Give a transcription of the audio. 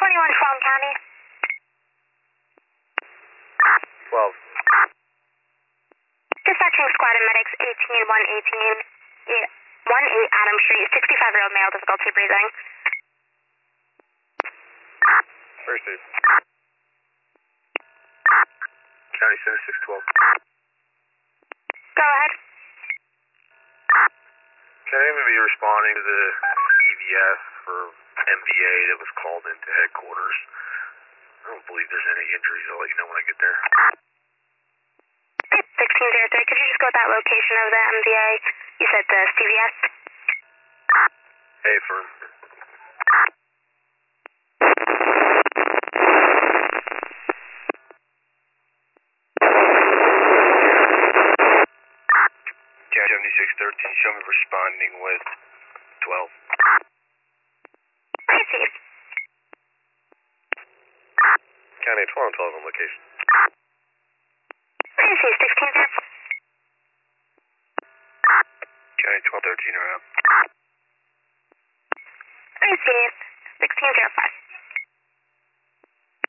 21 Fulton County. 12. Dispatching squad and medics 18 Adam Street, 65-year-old male, difficulty breathing. First aid. County Center 612. Go ahead. Can anybody be responding to the CVS for MVA that was called into headquarters? I don't believe there's any injuries. I'll let you know when I get there. 1603, could you just go with that location of the MVA? You said the CVS? Hey, firm. County 7613, show me responding with 12. I see. County 12 on location. I see, 1603. County 1213 are out. I see, 1605.